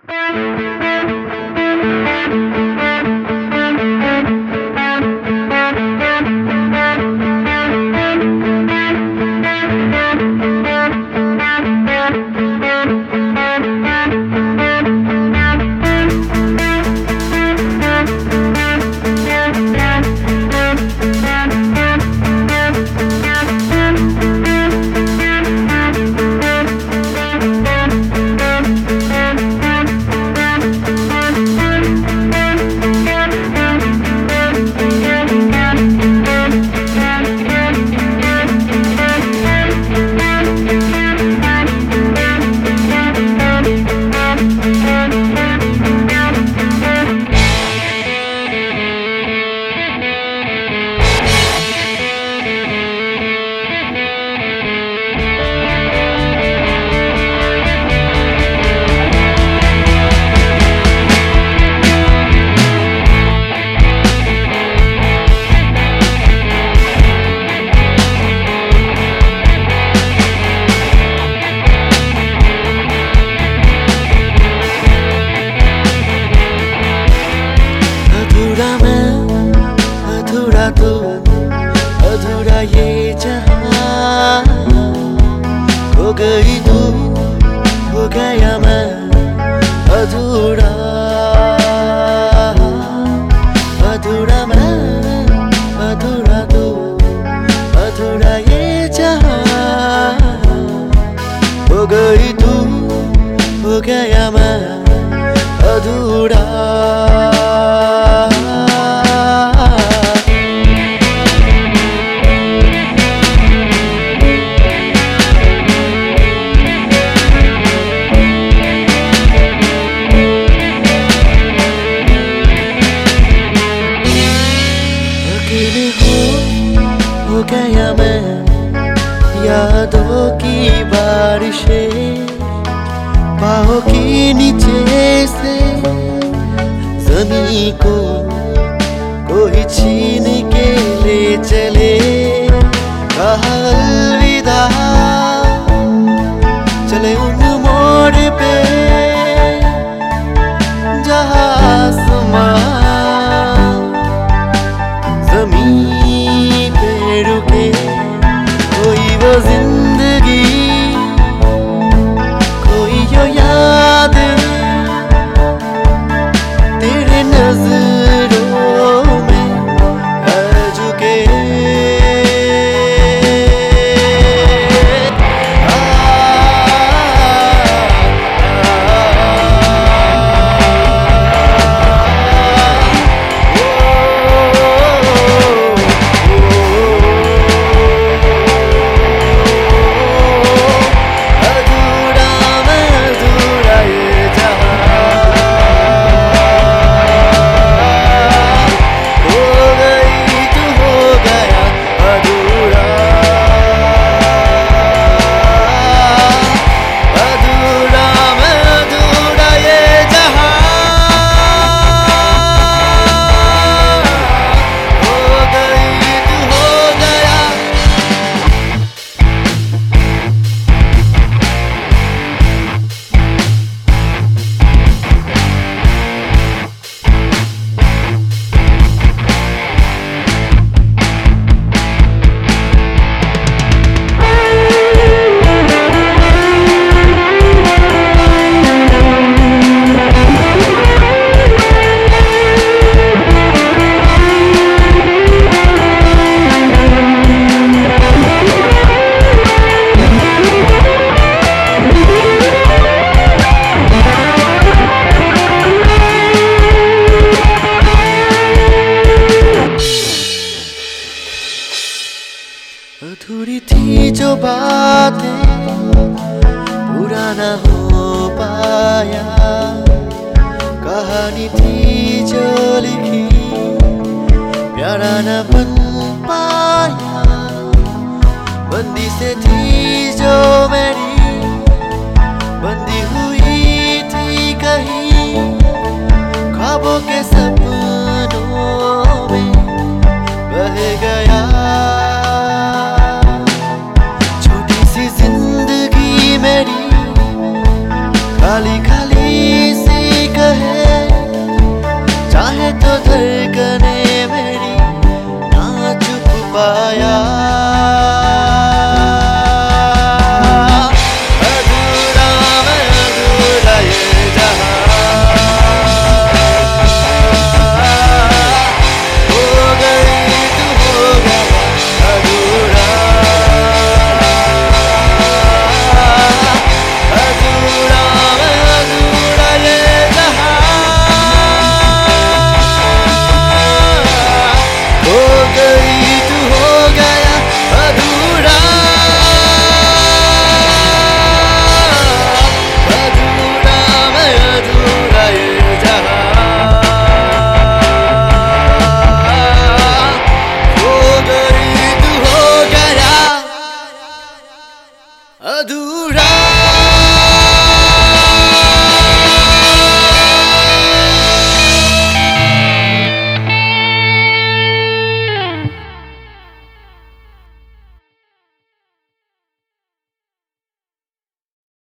अधूरा ये जहां खो गई तू हो गया मैं अधूरा अधूरा मैं अधूरा तू अधूरा ये जहां हो गई तू हो गया मैं अधूरा हो गया मैं यादों की बारिशें बाहों के नीचे से ज़मीं को कोई छीन के ले चले कहा अलविदा चले उन मोड़ पे जहाँ आसमां ज़मीं पे रुके कोई वो जिंदगी कोई यो याद तेरे नजरों में आ चुके अधूरी थी जो बातें पूरा न हो पाया कहानी थी जो लिखी प्यारा न बन पाया बंदी से थी जो मेरी बंदी हुई थी कहीं ख्वाबों के सपनों में बह गया मेरी खाली खाली सी तो धड़कने मेरी ना चुप पाया।